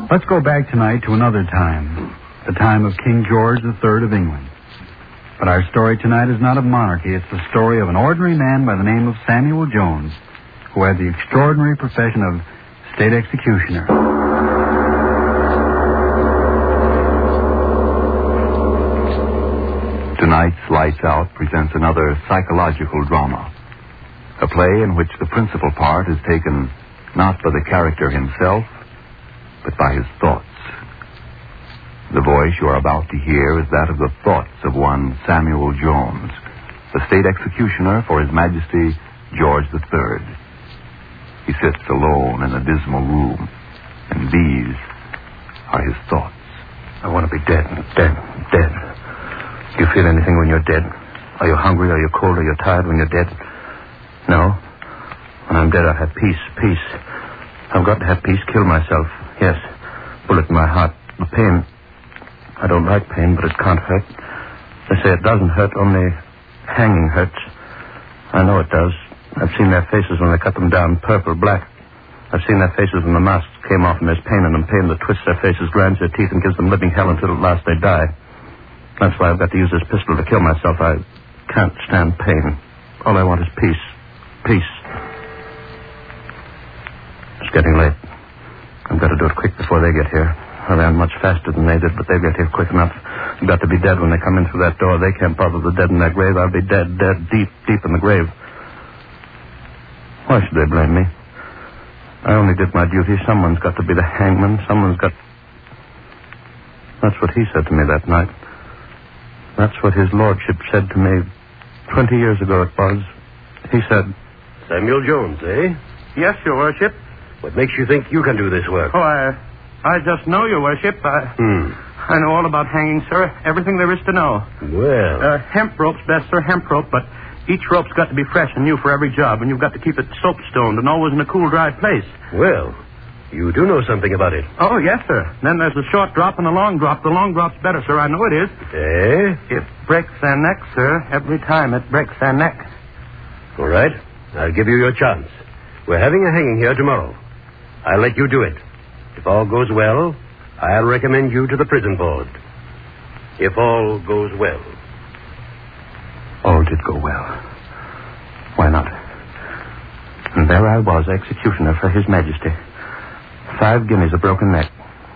Let's go back tonight to another time, the time of King George III of England. But our story tonight is not of monarchy. It's the story of an ordinary man by the name of Samuel Jones, who had the extraordinary profession of state executioner. Tonight's Lights Out presents another psychological drama, a play in which the principal part is taken not by the character himself, but by his thoughts. The voice you are about to hear is that of the thoughts of one Samuel Jones, the state executioner for His Majesty George III. He sits alone in a dismal room, and these are his thoughts. I want to be dead. Do you feel anything when you're dead? Are you hungry? Are you cold? Are you tired when you're dead? No? When I'm dead, I have peace. I've got to have peace. Kill myself. Yes. Bullet in my heart. The pain. I don't like pain, but it can't hurt. They say it doesn't hurt, only hanging hurts. I know it does. I've seen their faces when they cut them down, purple, black. I've seen their faces when the masks came off and there's pain in them, pain that twists their faces, grinds their teeth, and gives them living hell until at last they die. That's why I've got to use this pistol to kill myself. I can't stand pain. All I want is peace. Peace. It's getting late. I've got to do it quick before they get here. I ran much faster than they did, but they'll get here quick enough. I've got to be dead when they come in through that door. They can't bother the dead in their grave. I'll be dead, deep in the grave. Why should they blame me? I only did my duty. Someone's got to be the hangman. That's what he said to me that night. That's what his lordship said to me 20 years ago it was. He said... Samuel Jones, eh? Yes, your worship. What makes you think you can do this work? Oh, I just know, your worship. I know all about hanging, sir. Everything there is to know. Well... hemp rope's best, sir, hemp rope, but each rope's got to be fresh and new for every job, and you've got to keep it soap-stoned and always in a cool, dry place. Well, you do know something about it. Oh, yes, sir. Then there's the short drop and the long drop. The long drop's better, sir. I know it is. Eh? It breaks their neck, sir. Every time it breaks their neck. All right. I'll give you your chance. We're having a hanging here tomorrow. I'll let you do it. If all goes well, I'll recommend you to the prison board. If all goes well. All did go well. Why not? And there I was, executioner for His Majesty. 5 guineas a broken neck.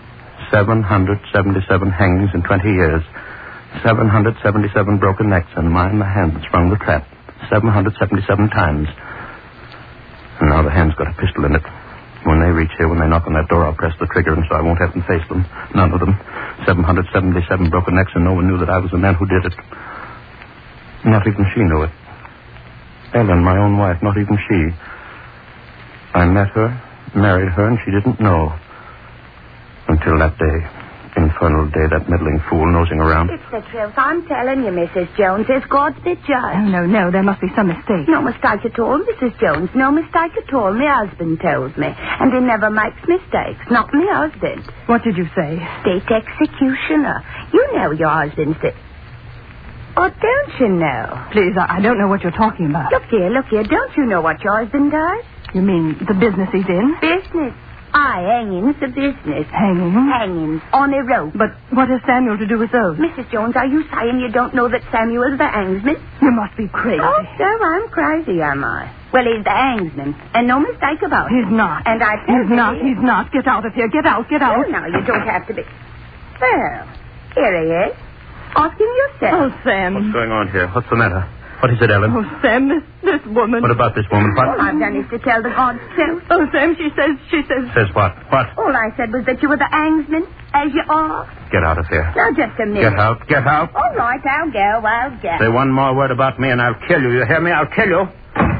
777 hangings in 20 years. 777 broken necks, and mine the hand that sprung the trap. 777 times. And now the hand's got a pistol in it. When they reach here, when they knock on that door, I'll press the trigger, and so I won't have to face them. None of them. 777 broken necks, and no one knew that I was the man who did it. Not even she knew it. Ellen, my own wife, not even she. I met her, married her, and she didn't know. Until that day. Infernal day, that meddling fool nosing around. It's the truth. I'm telling you, Mrs. Jones. It's God's the judge. Oh, no. There must be some mistake. No mistake at all, Mrs. Jones. No mistake at all. My husband tells me. And he never makes mistakes. Not my husband. What did you say? State executioner. You know your husband's the... Oh, don't you know? Please, I don't know what you're talking about. Look here. Don't you know what your husband does? You mean the business he's in? Business. Hanging's the business. Hanging on a rope. But what has Samuel to do with those? Mrs. Jones, are you saying you don't know that Samuel's the hangsman? You must be crazy. Oh, so I'm crazy, am I? Well, he's the hangsman, and no mistake about it. He's not. And I tell you... He's not. Get out of here. Get out. Oh, no, you don't have to be... Well, here he is. Ask him yourself. Oh, Sam. What's going on here? What's the matter? What is it, Ellen? Oh, Sam, this woman. What about this woman? What? All I've done is to tell the God's truth. Oh, Sam, she says... Says what? What? All I said was that you were the hangsman, as you are. Get out of here. Now, just a minute. Get out. All right, I'll go. Say one more word about me and I'll kill you. You hear me? I'll kill you.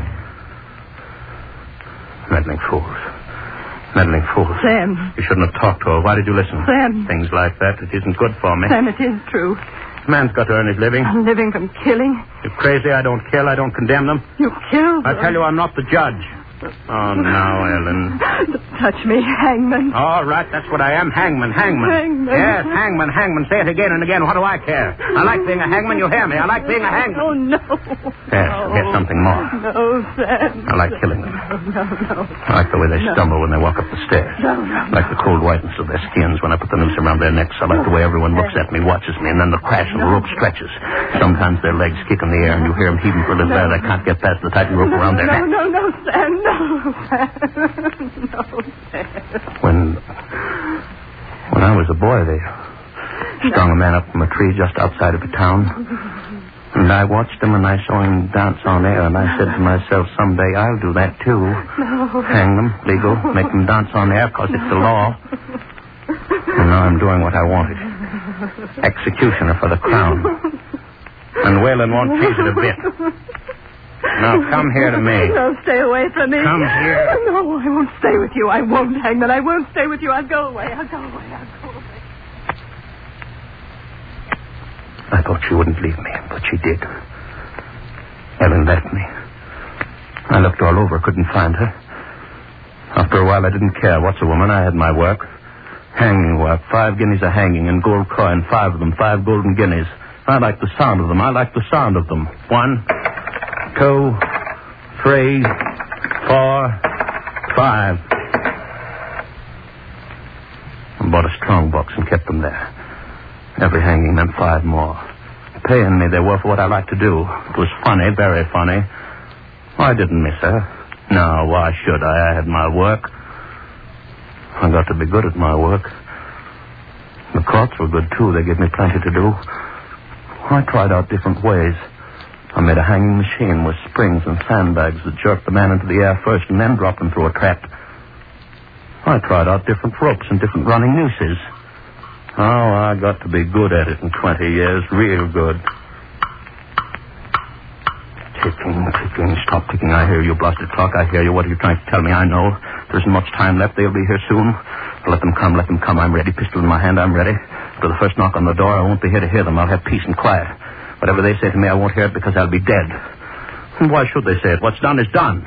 Meddling fools. Sam. You shouldn't have talked to her. Why did you listen? Sam. Things like that. It isn't good for me. Sam, it is true. Man's got to earn his living. I'm living from killing. You're crazy. I don't kill. I don't condemn them. You killed I tell you, I'm not the judge. Oh, now, Ellen. Don't touch me, Hangman. All right, that's what I am. Hangman. Hangman. Yes, hangman. Say it again and again. What do I care? I like being a hangman. You hear me? I like being a hangman. Oh, no. Yes, here's something more. No, Sam. I like killing them. No. I like the way they stumble when they walk up the stairs. No. I like the cold whiteness of their skins when I put the noose around their necks. I like the way everyone looks at me, watches me, and then the crash and the rope stretches. Sometimes their legs kick in the air, and you hear them heaving for a little air. They can't get past the tight rope around their necks. No, Sam. No, Sam. When I was a boy, they strung a man up from a tree just outside of a town. And I watched him and I saw him dance on air, and I said to myself, someday I'll do that too. No. Hang them, legal, make them dance on air because it's the law. And now I'm doing what I wanted. Executioner for the crown. And Whalen won't change it a bit. Now come here to me. No, stay away from me. Come here. No, I won't stay with you. I won't, Hangman. I won't stay with you. I'll go away. I thought she wouldn't leave me, but she did. Ellen left me. I looked all over, couldn't find her. After a while, I didn't care. What's a woman? I had my work. Hanging work. 5 guineas a hanging and gold coin. 5 of them. 5 golden guineas. I like the sound of them. 1, 2, 3, 4, 5. I bought a strong box and kept them there. Every hanging meant 5 more. Paying me they were for what I liked to do. It was funny, very funny. I didn't miss her. No, why should I? I had my work. I got to be good at my work. The courts were good, too. They gave me plenty to do. I tried out different ways. I made a hanging machine with springs and sandbags that jerked the man into the air first and then dropped him through a trap. I tried out different ropes and different running nooses. Oh, I got to be good at it in 20 years. Real good. Ticking. Stop ticking. I hear you, blasted clock. I hear you. What are you trying to tell me? I know. There isn't much time left. They'll be here soon. Let them come. I'm ready. Pistol in my hand. I'm ready. After the first knock on the door, I won't be here to hear them. I'll have peace and quiet. Whatever they say to me, I won't hear it because I'll be dead. And why should they say it? What's done is done.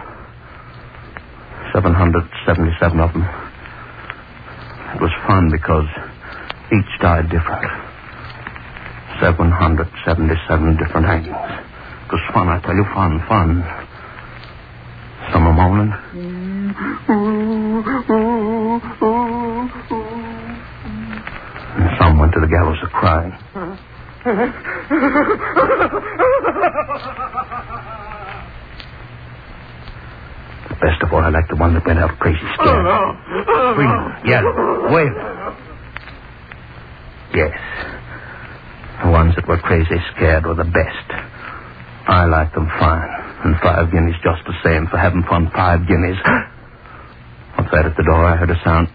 777 of them. It was fun because each died different. 777 different hangings. It was fun, I tell you, fun. Some are moaning. And some went to the gallows a crying. The best of all, I liked the one that went out crazy scared. Screaming, yelling, wailing. Yes. The ones that were crazy scared were the best. I liked them fine. And 5 guineas just the same for having fun. 5 guineas. What's that at the door? I heard a sound.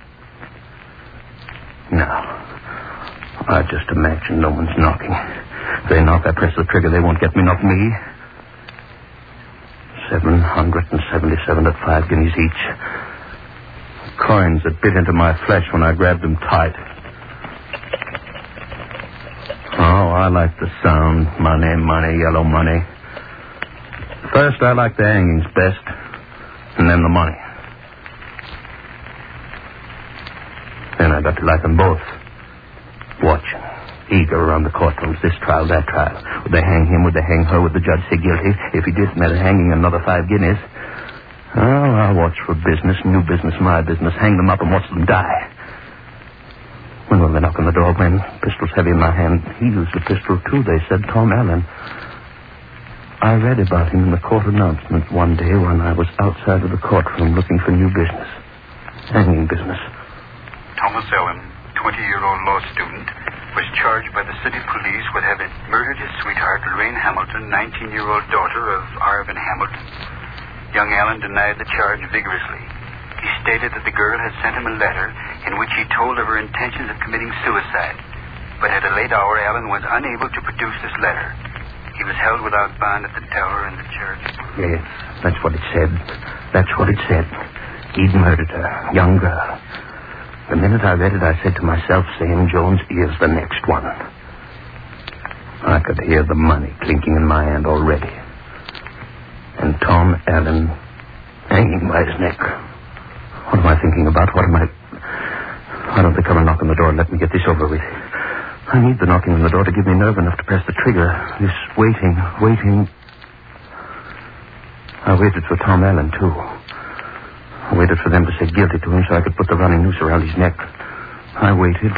No. I just imagine no one's knocking. If they knock, I press the trigger. They won't get me, not me. 777 at 5 guineas each. Coins that bit into my flesh when I grabbed them tight. Oh, I like the sound. Money, yellow money. First, I like the hangings best, and then the money. Then I got to like them both. Watching, eager around the courtrooms, this trial, that trial. Would they hang him? Would they hang her? Would the judge say guilty? If he did, meant hanging another 5 guineas. Oh, I'll watch for business, new business, my business. Hang them up and watch them die. When will they knock on the door? When? Pistol's heavy in my hand. He used a pistol, too, they said. Tom Allen. I read about him in the court announcement one day when I was outside of the courtroom looking for new business. Hanging business. Thomas Allen, 20-year-old law student, was charged by the city police with having murdered his sweetheart, Lorraine Hamilton, 19-year-old daughter of Arvin Hamilton. Young Allen denied the charge vigorously. He stated that the girl had sent him a letter in which he told of her intentions of committing suicide. But at a late hour, Allen was unable to produce this letter. He was held without bond at the tower in the church. Yes, that's what it said. He'd murdered her, young girl. The minute I read it, I said to myself, Sam Jones is the next one. I could hear the money clinking in my hand already. And Tom Allen Hanging by his neck. What am I thinking about? Why don't they come and knock on the door and let me get this over with? I need the knocking on the door to give me nerve enough to press the trigger. This waiting. I waited for Tom Allen, too. I waited for them to say guilty to him so I could put the running noose around his neck. I waited,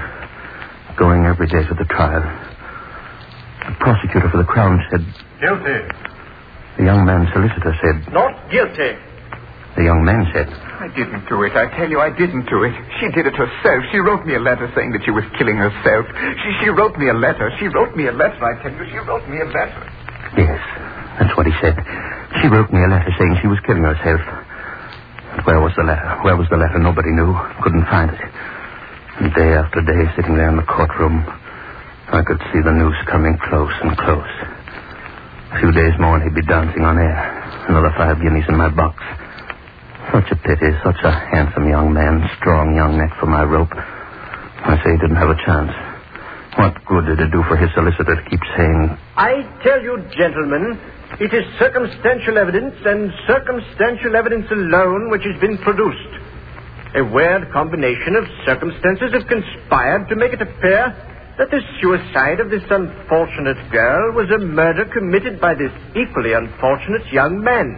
going every day to the trial. The prosecutor for the Crown said... Guilty. The young man's solicitor said... Not guilty. The young man said... I didn't do it. I tell you, I didn't do it. She did it herself. She wrote me a letter saying that she was killing herself. She wrote me a letter. I tell you, she wrote me a letter. Yes, that's what he said. She wrote me a letter saying she was killing herself. But where was the letter? Nobody knew. Couldn't find it. And day after day, sitting there in the courtroom, I could see the noose coming close and close. A few days more and he'd be dancing on air. Another 5 guineas in my box. Such a pity, such a handsome young man, strong young neck for my rope. I say he didn't have a chance. What good did it do for his solicitor to keep saying... I tell you, gentlemen, it is circumstantial evidence and circumstantial evidence alone which has been produced. A weird combination of circumstances have conspired to make it appear that the suicide of this unfortunate girl was a murder committed by this equally unfortunate young man.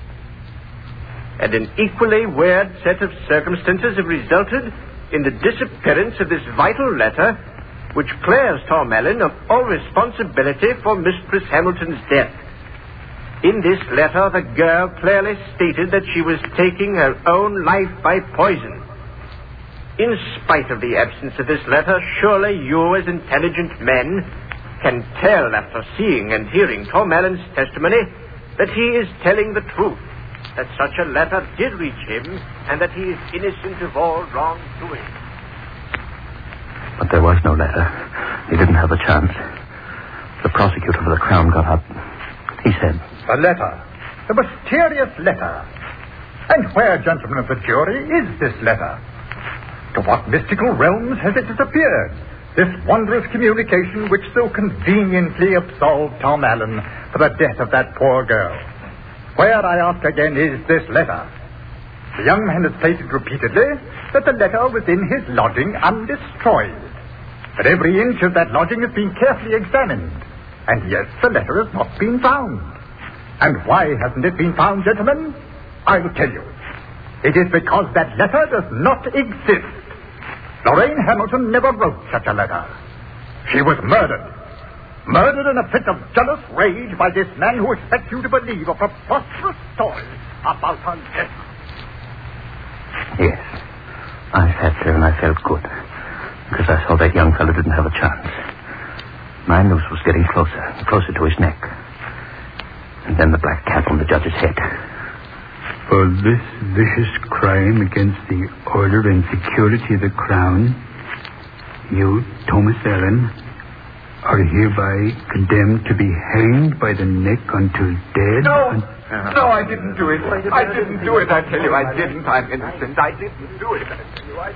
And an equally weird set of circumstances have resulted in the disappearance of this vital letter which clears Tom Allen of all responsibility for Mistress Hamilton's death. In this letter, the girl clearly stated that she was taking her own life by poison. In spite of the absence of this letter, surely you as intelligent men can tell after seeing and hearing Tom Allen's testimony that he is telling the truth, that such a letter did reach him, and that he is innocent of all wrongdoing. But there was no letter. He didn't have a chance. The prosecutor for the Crown got up. He said... The letter. The mysterious letter. And where, gentlemen of the jury, is this letter? To what mystical realms has it disappeared? This wondrous communication which so conveniently absolved Tom Allen for the death of that poor girl. Where, I ask again, is this letter? The young man has stated repeatedly that the letter was in his lodging undestroyed. But every inch of that lodging has been carefully examined. And yet the letter has not been found. And why hasn't it been found, gentlemen? I'll tell you. It is because that letter does not exist. Lorraine Hamilton never wrote such a letter. She was murdered. Murdered in a fit of jealous rage by this man who expects you to believe a preposterous story about her death. Yes. I sat there and I felt good. Because I saw that young fellow didn't have a chance. My noose was getting closer to his neck. And then the black cap on the judge's head. For this vicious crime against the order and security of the Crown, you, Thomas Allen, are hereby condemned to be hanged by the neck until dead. No, I didn't do it. I didn't do it, I tell you. I didn't. I'm innocent. I didn't do it, I tell you.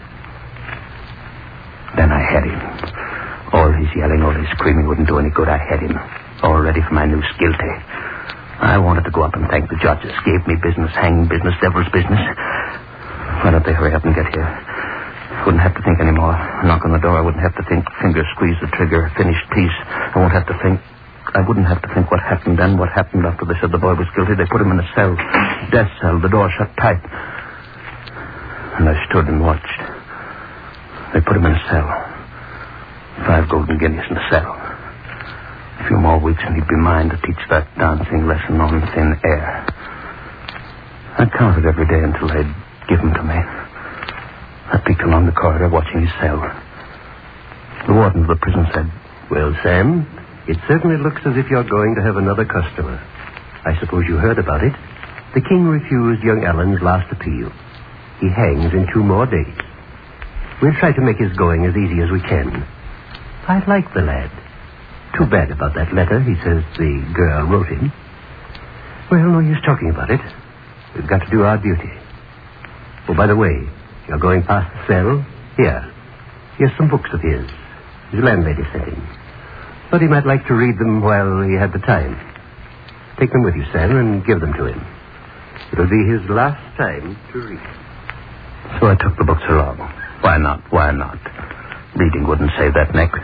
Then I had him. All his yelling, all his screaming wouldn't do any good. I had him. All ready for my noose, guilty. I wanted to go up and thank the judges. Gave me business, hanging business, devil's business. Why don't they hurry up and get here? Wouldn't have to think anymore. Knock on the door. I wouldn't have to think. Finger squeeze the trigger. Finished piece. I wouldn't have to think what happened then, what happened after they said the boy was guilty. They put him in a cell. Death cell. The door shut tight. And I stood and watched. They put him in a cell. 5 golden guineas in the cell. A few more weeks and he'd be mine to teach that dancing lesson on thin air. I counted every day until they'd give him to me. I peeked along the corridor watching his cell. The warden of the prison said, "Well, Sam, it certainly looks as if you're going to have another customer. I suppose you heard about it. The king refused young Allen's last appeal. He hangs in 2 more days. We'll try to make his going as easy as we can. I like the lad. Too bad about that letter he says the girl wrote him. Well, no use talking about it. We've got to do our duty. Oh, by the way, you're going past the cell? Here's some books of his. His landlady sent him. Thought he might like to read them while he had the time. Take them with you, Sam, and give them to him. It'll be his last time to read. So I took the books along. Why not? Why not? Reading wouldn't save that neck.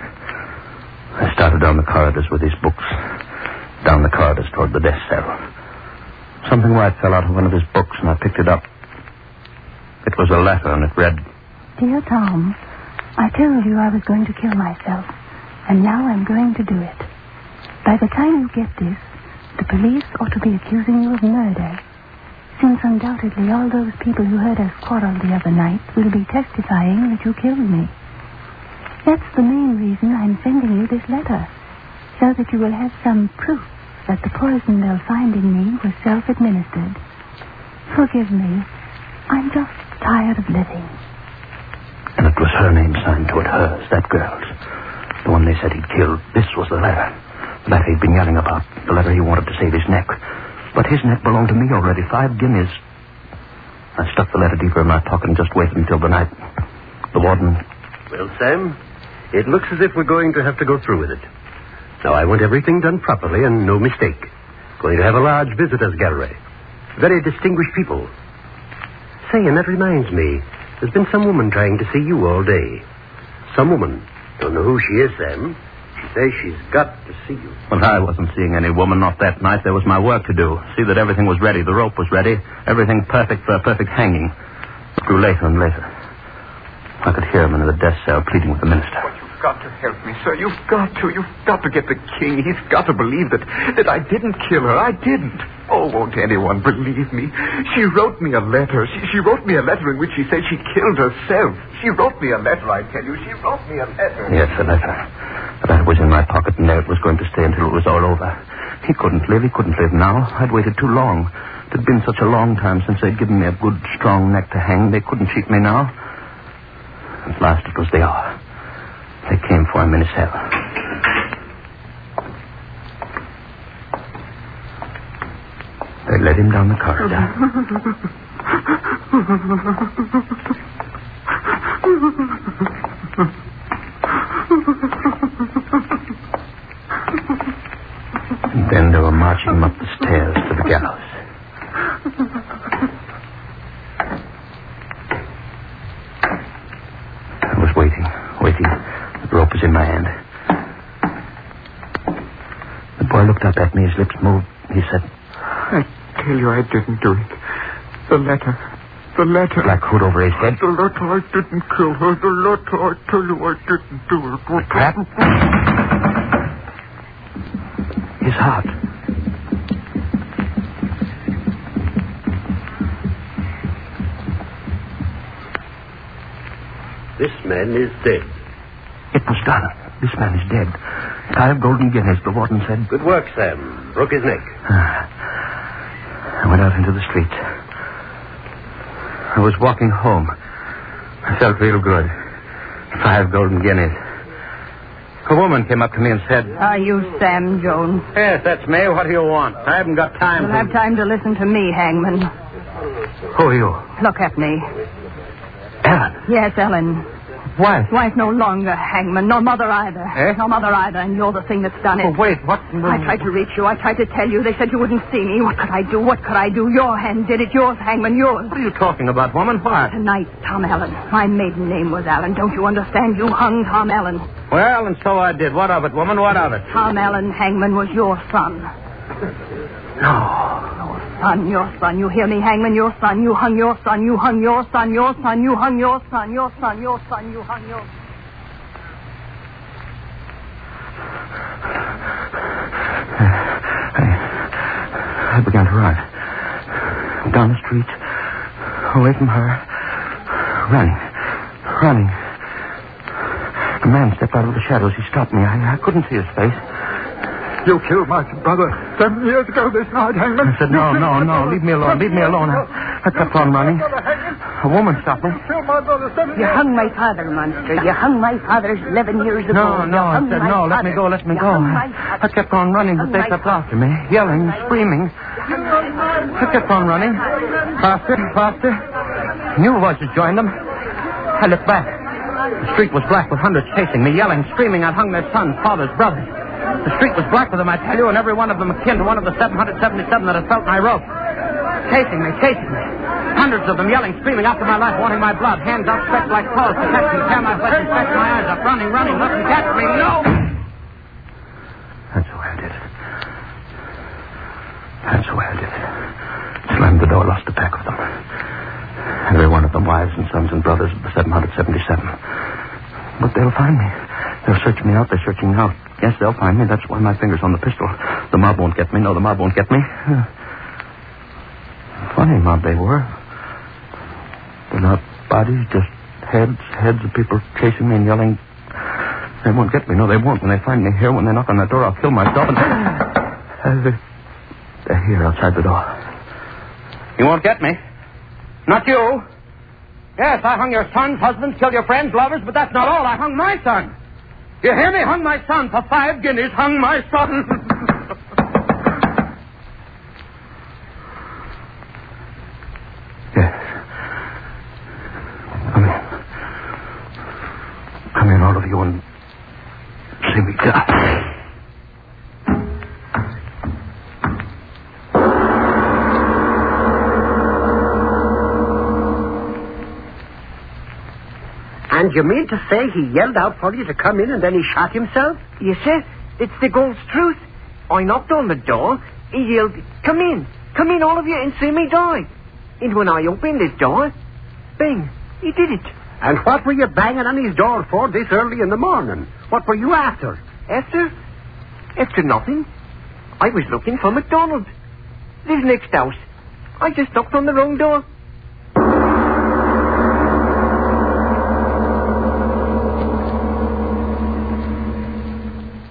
I started down the corridors with these books. Down the corridors toward the death cell. Something white fell out of one of his books, and I picked it up. It was a letter, and it read, Dear Tom, I told you I was going to kill myself, and now I'm going to do it. By the time you get this, the police ought to be accusing you of murder, since undoubtedly all those people who heard us quarrel the other night will be testifying that you killed me. That's the main reason I'm sending you this letter, so that you will have some proof that the poison they'll find in me was self-administered. Forgive me. I'm just tired of living. And it was her name signed to it, hers, that girl's. The one they said he'd killed. This was the letter. The letter he'd been yelling about. The letter he wanted to save his neck. But his neck belonged to me already. 5 guineas. I stuck the letter deeper in my pocket and just waited until the night. The warden... Well, Sam, it looks as if we're going to have to go through with it. Now, I want everything done properly and no mistake. Going to have a large visitors gallery. Very distinguished people. Say, and that reminds me, there's been some woman trying to see you all day. Some woman. Don't know who she is, Sam. She says she's got to see you. Well, I wasn't seeing any woman, not that night. There was my work to do. See that everything was ready. The rope was ready. Everything perfect for a perfect hanging. It grew later and later. I could hear him in the death cell pleading with the minister. But you've got to help me, sir. You've got to. You've got to get the king. He's got to believe that I didn't kill her. I didn't. Oh, won't anyone believe me? She wrote me a letter. She wrote me a letter in which she said she killed herself. She wrote me a letter, I tell you. She wrote me a letter. Yes, a letter. That was in my pocket, and there it was going to stay until it was all over. He couldn't live. He couldn't live now. I'd waited too long. It had been such a long time since they'd given me a good, strong neck to hang. They couldn't cheat me now. At last it was the hour. They came for him in his cell. They led him down the corridor. And then they were marching him up the stairs to the gallows. I was waiting. The rope was in my hand. The boy looked up at me. His lips moved. He said, I tell you I didn't do it. The letter. Black hood over his head. The letter, I didn't kill her. The letter, I tell you I didn't do it. The trap. His heart. This man is dead. It was done. This man is dead. 5 golden guineas, the warden said. Good work, Sam. Broke his neck. I went out into the street. I was walking home. I felt real good. 5 golden guineas. A woman came up to me and said... Are you Sam Jones? Yes, that's me. What do you want? I haven't got time. You'll have time to listen to me, Hangman. Who are you? Look at me. Ellen. Yes, Ellen. Wife? Wife no longer, Hangman. No mother either. Eh? No mother either, and you're the thing that's done it. Oh, wait, what? I tried to reach you. I tried to tell you. They said you wouldn't see me. What could I do? Your hand did it. Yours, Hangman, yours. What are you talking about, woman? What? Tonight, Tom Allen. My maiden name was Allen. Don't you understand? You hung Tom Allen. Well, and so I did. What of it, woman? What of it? Tom Allen, Hangman, was your son. No. Your son. You hear me, Hangman? Your son. You hung your son. You hung your son. Your son. You hung your son. Your son. Your son. You hung your son. I began to run. Down the street. Away from her. Running. A man stepped out of the shadows. He stopped me. I couldn't see his face. You killed my brother 7 years ago this night, Hangman. I said, no. Leave me alone. I kept on running. A woman stopped me. You killed my brother 7 years ago. You hung my father, monster. You hung my father 11 years ago. No, I said, no, let me go. I kept on running, but they kept after me, yelling, screaming. I kept on running. Faster. New voices joined them. I looked back. The street was black with hundreds chasing me, yelling, screaming. I'd hung their sons, fathers, brothers. The street was black with them, I tell you, and every one of them akin to one of the 777 that had felt my rope. Chasing me. Hundreds of them yelling, screaming after my life, wanting my blood. Hands outstretched like claws to catch me, tear my flesh and stretch my eyes up. Running, mustn't catch me, no! That's the way I did it. Slammed the door, lost a pack of them. Every one of them wives and sons and brothers of the 777. But they'll find me. They'll search me out. They're searching me out. Yes, they'll find me. That's why my finger's on the pistol. The mob won't get me. No, the mob won't get me. Funny mob they were. They're not bodies, just heads of people chasing me and yelling. They won't get me. No, they won't. When they find me here, when they knock on that door, I'll kill myself and... They're here outside the door. You won't get me. Not you. Yes, I hung your sons, husbands, killed your friends, lovers, but that's not all. I hung my son. You hear me? Hung my son for 5 guineas. Hung my son. Yes. Come in, all of you, and see me die. And you mean to say he yelled out for you to come in and then he shot himself? Yes, sir. It's the God's truth. I knocked on the door. He yelled, "Come in, all of you, and see me die." And when I opened his door, bang, he did it. And what were you banging on his door for this early in the morning? What were you after? After nothing. I was looking for MacDonald. Lives next house. I just knocked on the wrong door.